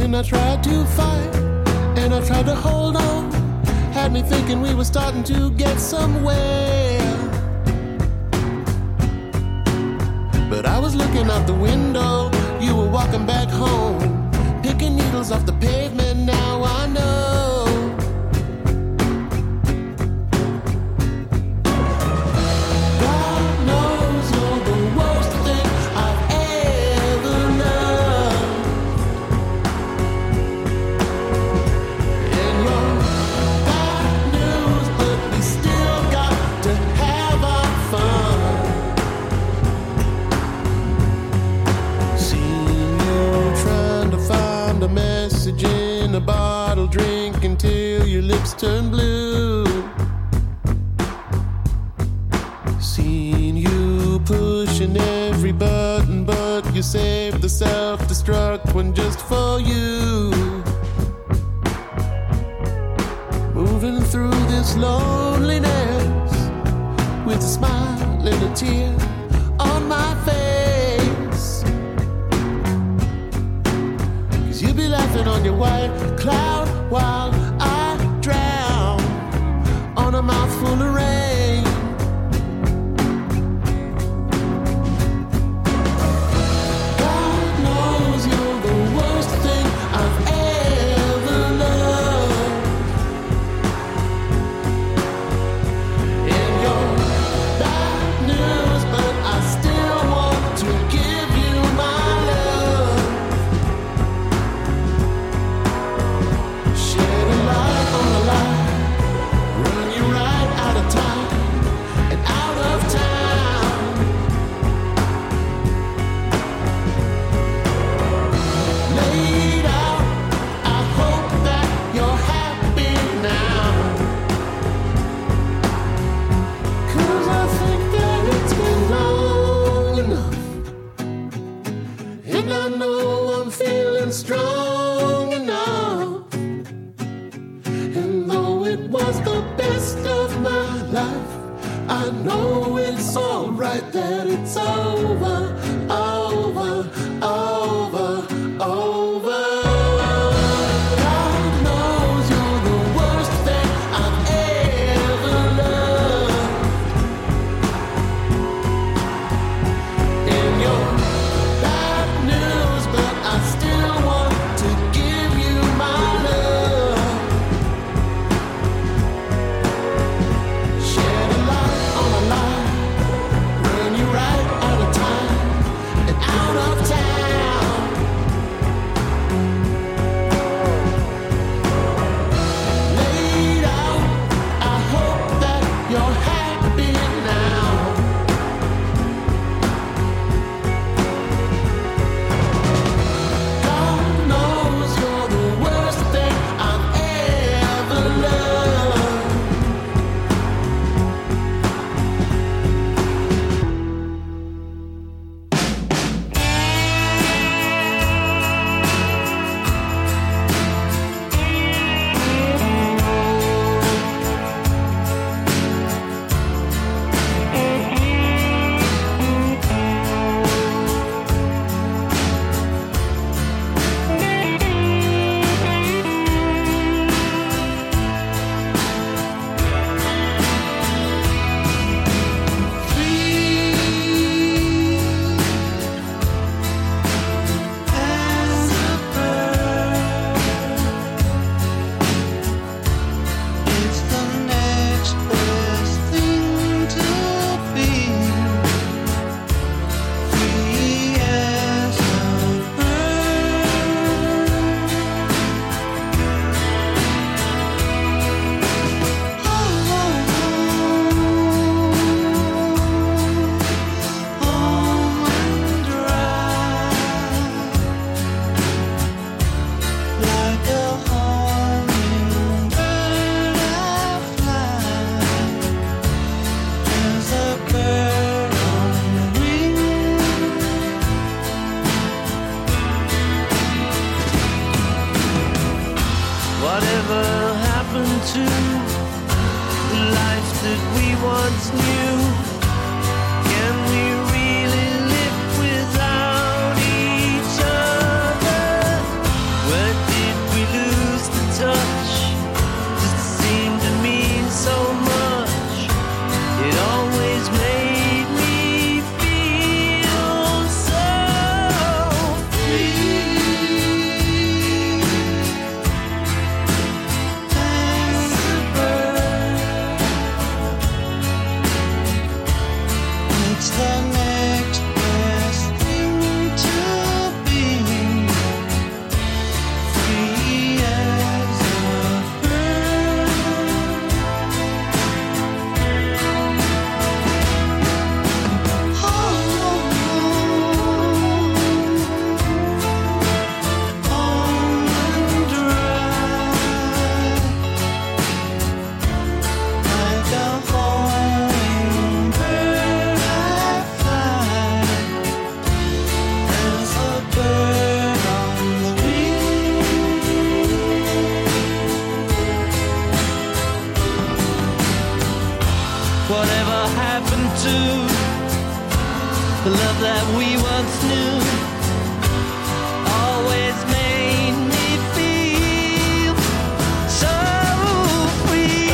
And I tried to fight, and I tried to hold on. Had me thinking we were starting to get somewhere. But I was looking out the window, you were walking back home, picking needles off the pavement, now I know. God knows you're the worst thing I've ever loved. And you're bad news, but we still got to have our fun. Find a message in a bottle, drink until your lips turn blue. Seen you pushing every button, but you saved the self-destruct one just for you. Moving through this loneliness with a smile and a tear on my face. You be laughing on your white cloud while I drown on a mouthful of rain. God knows you're the worst thing I've ever loved. And you're bad news, but I still want to give you my love. Shed a light on the line, run you right out of time and out of town. Laid out, I hope that you're happy now. 'Cause I think that it's been long enough, and I know I'm feeling strong enough. And though it was the best of my life, I know it's alright that it's over, over, over, over. God knows you're the worst thing I've ever loved. And you're bad news, but I still want to give you my love. Shed a light on a line, run you right out of time and out of town. Laid out, I hope that you're happy now. God knows you're the worst thing I've ever loved. It's the next best thing to be free as a bird. Home and dry, like a hummingbird I fly, as a bird on the wing. Whatever happened to the life that we once knew? Can we really live without each other? Where we once knew always made me feel so free.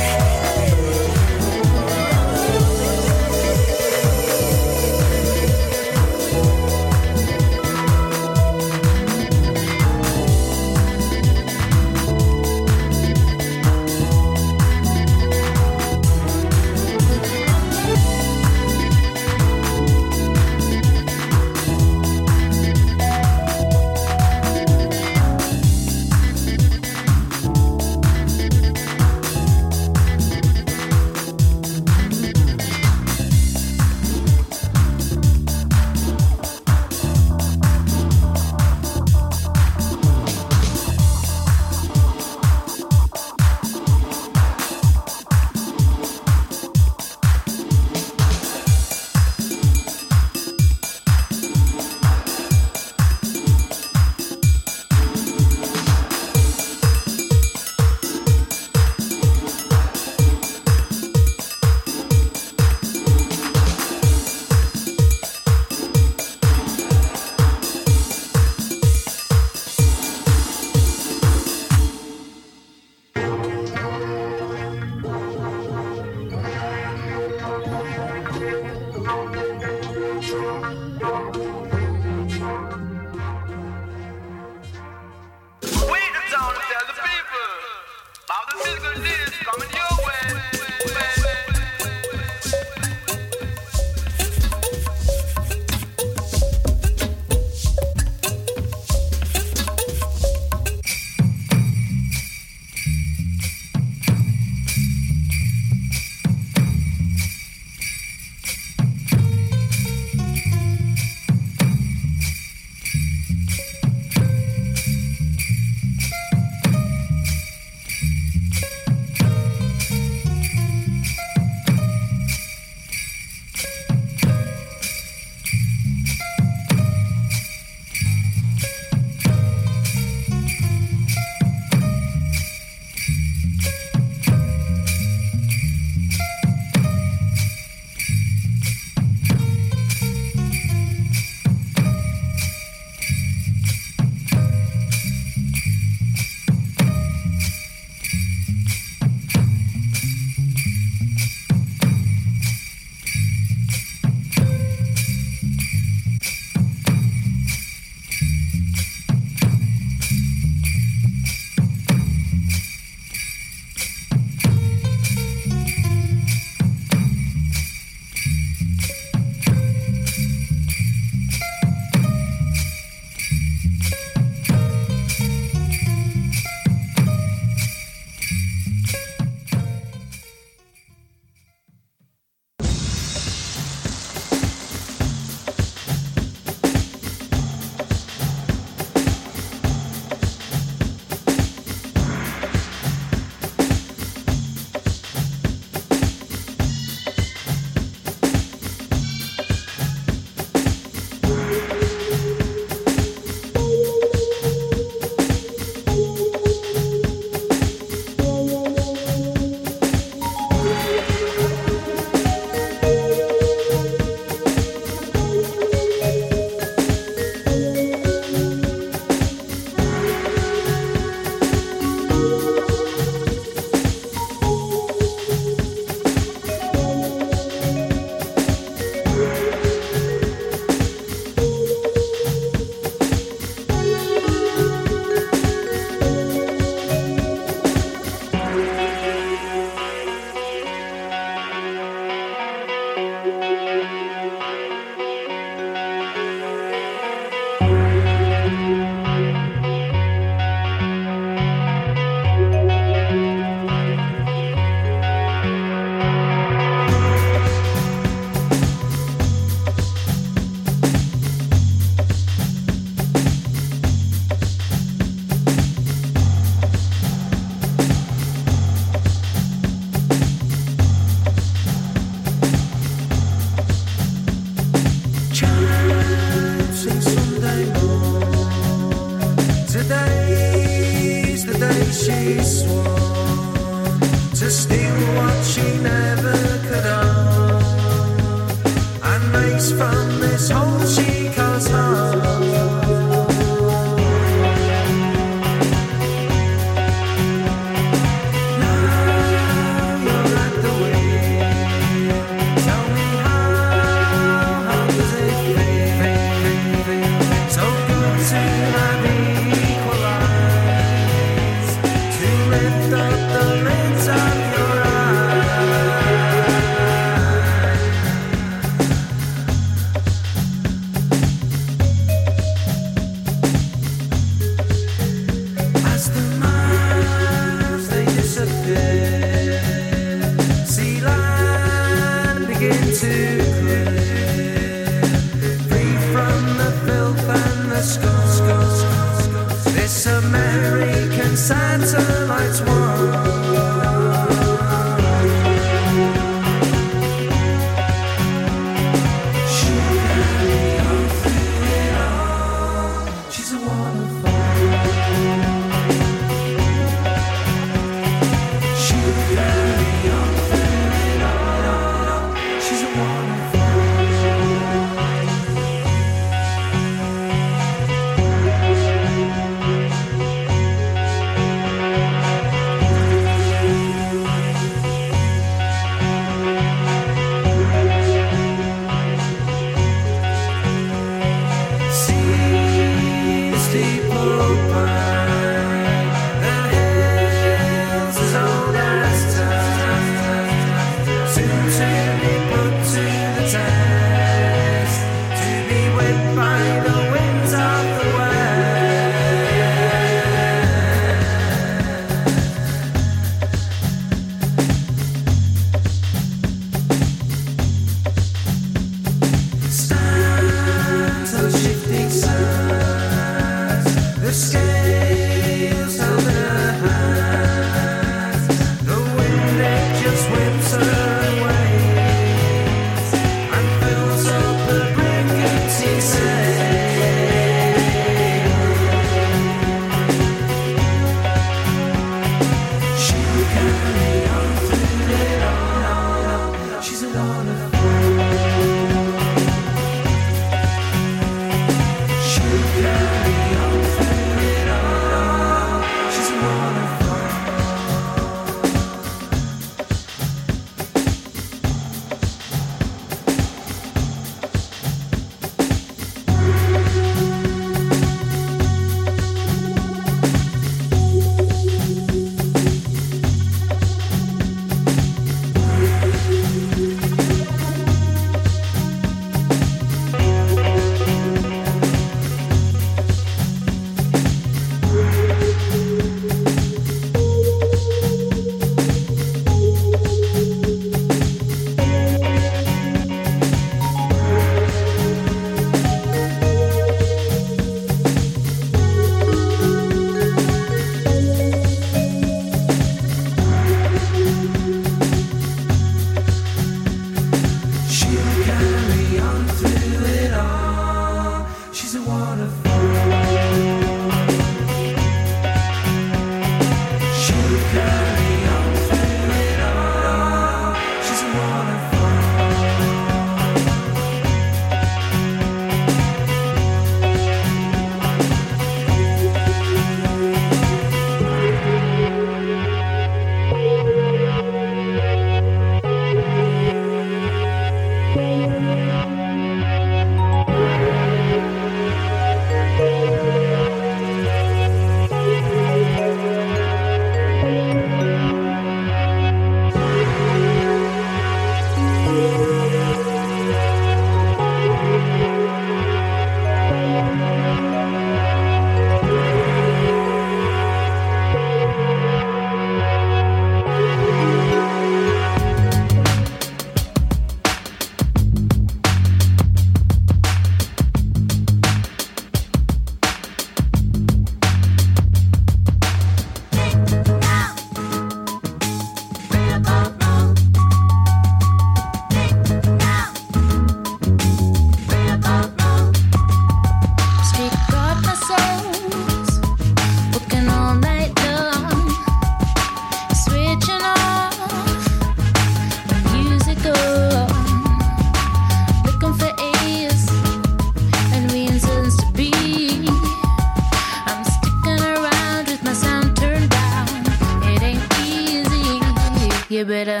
You better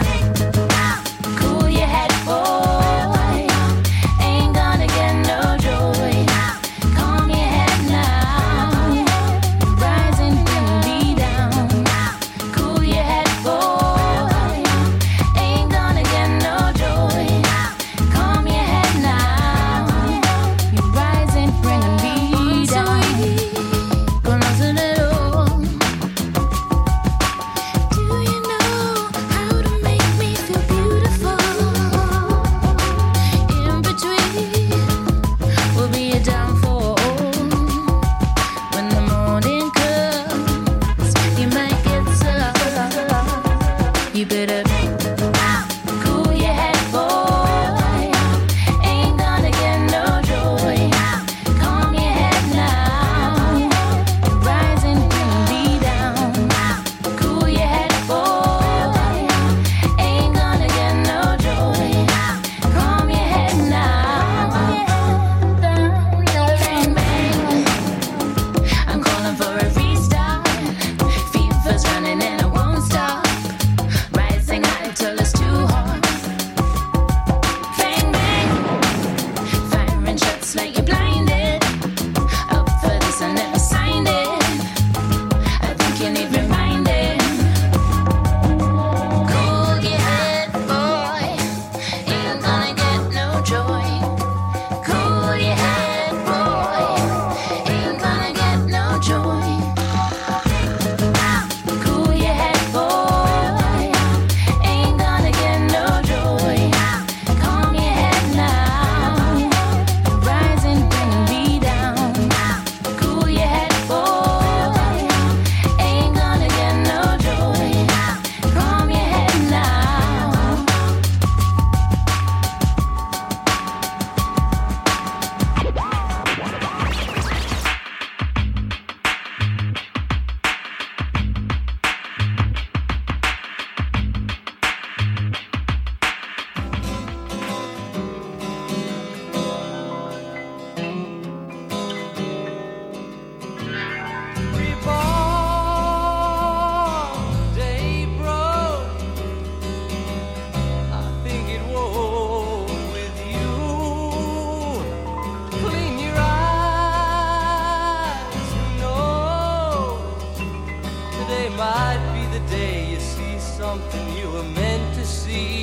cool your head, boy. Ain't gonna get no joy. Calm your head now. Rise and bring me down. Cool your head, boy. Ain't gonna get no joy. Calm your head now. You rise and bring me down. Conoce el oro. Do you know how to make me feel beautiful? In between will be a downfall. When the morning comes, you might get some. You better cool your head, boy. Ain't gonna get no joy. Calm your head now. Rise and bring me down. Cool your head, boy. Ain't gonna get no joy. Calm your head now. Bang, bang. I'm calling for a restart. Fever's running and I won't stop. Rising high till it's too hot. Bang, bang. Firing shots like you're blinded. Up for this, I never signed it. I think you need reminding. Cool your head, boy. Ain't gonna get no joy. Cool your head, boy. Ain't gonna get no joy. Cool your head, boy. Ain't gonna get no joy. Calm your head now. Rise and bring me down. Cool your head, boy. Ain't gonna get no joy. Calm your head now. Reborn, day broke. I think it woke with you. Clean your eyes, you know. Today might be the day you see something you were meant to see.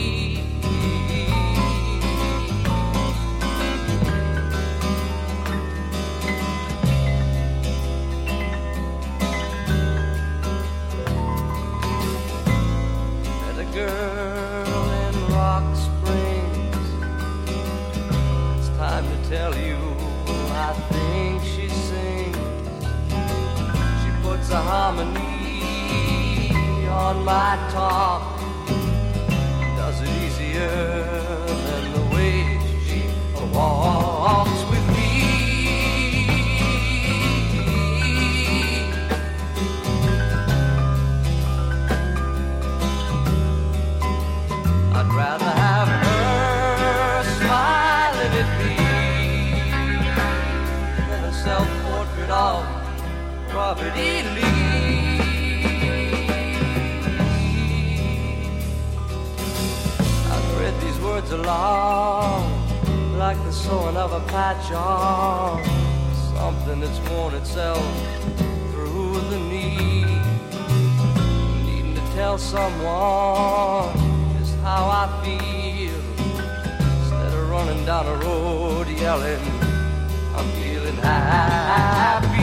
Met a girl in Rock Springs. It's time to tell you, I think she sings. She puts a harmony on my talk. Does it easier than the way she walks with me. self-portrait of Robert E. Lee. I've read these words along like the sewing of a patch on something that's worn itself through the knee. Needing to tell someone just how I feel, instead of running down a road yelling, I'm feeling happy.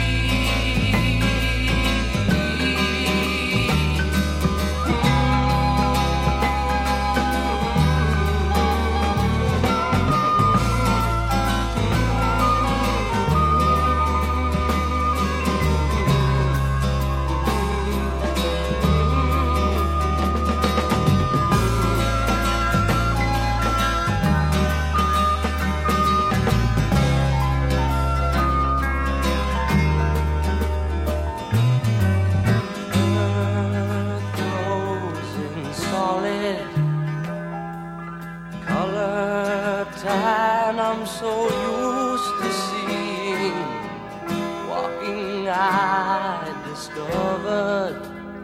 I'm so used to seeing. Walking, I discovered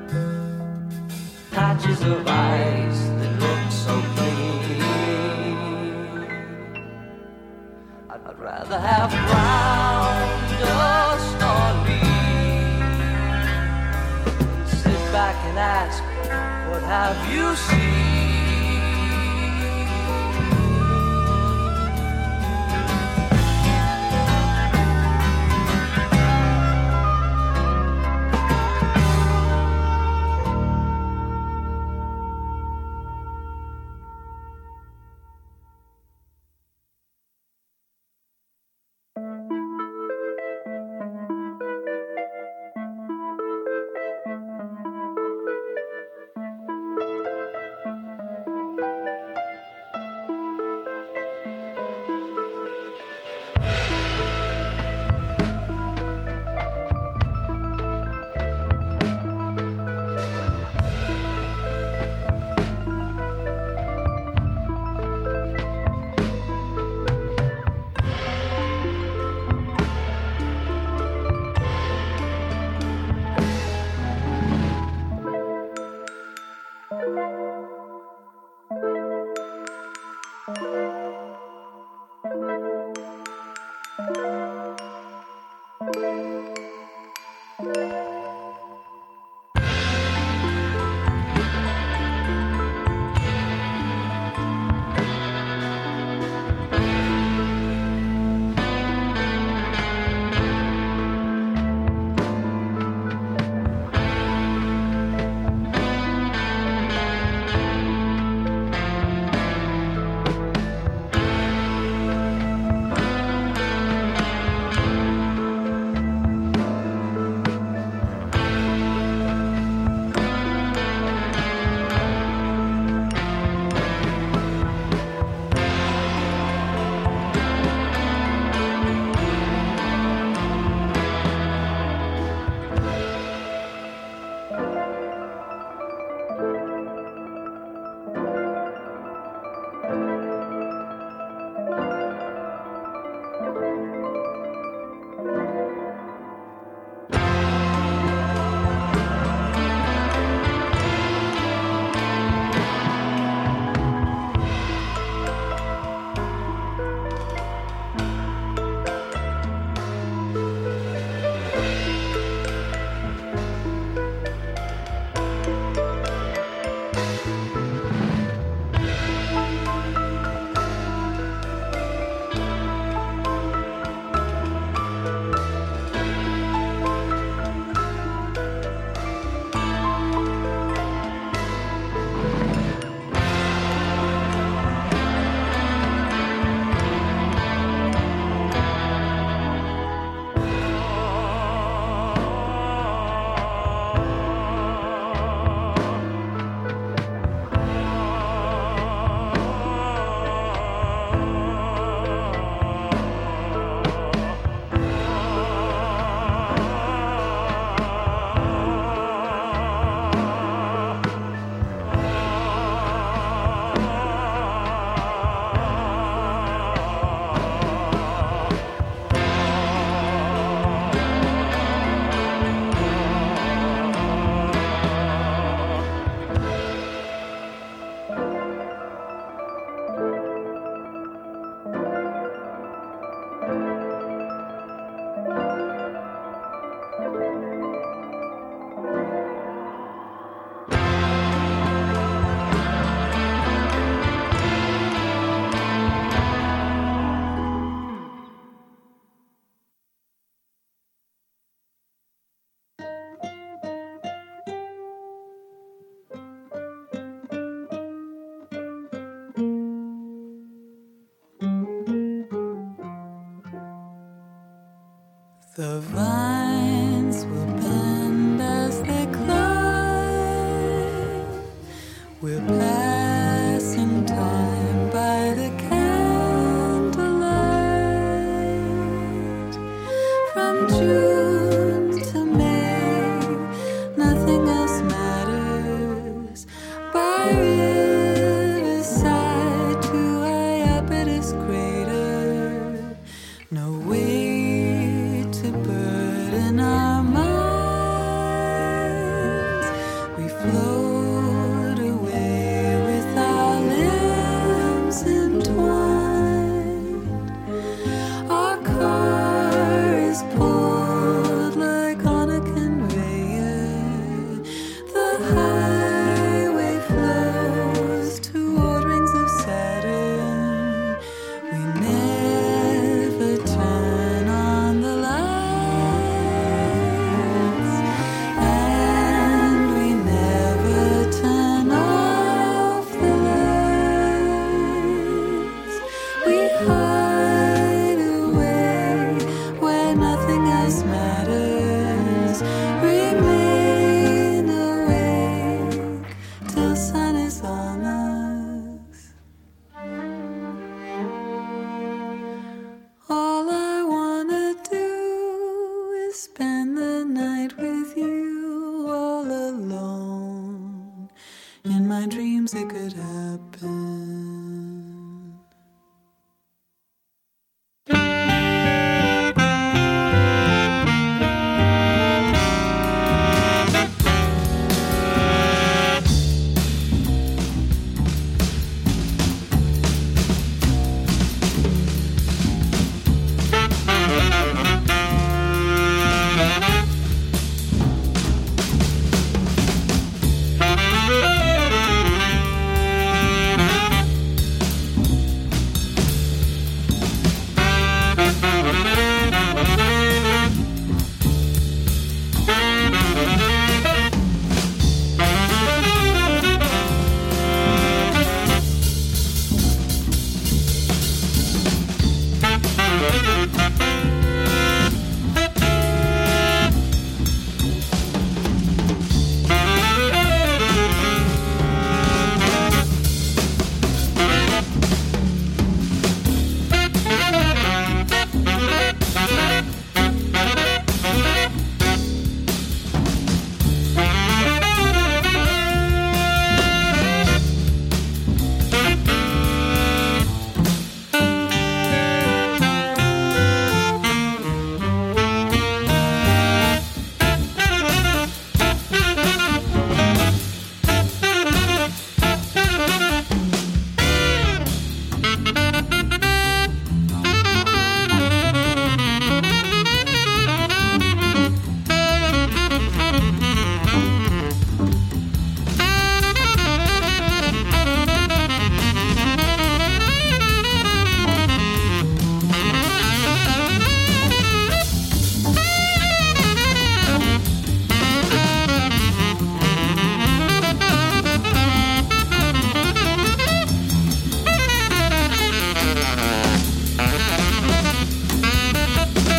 patches of ice that look so clean. I'd rather have brown dust on me than sit back and ask, what have you seen? The vines will bend as they climb. We're passing time by the candlelight. From June to May, nothing else matters. By riverside to Iapetus crater, no weight to burden our minds. We float away with our limbs entwined. Our car is pulled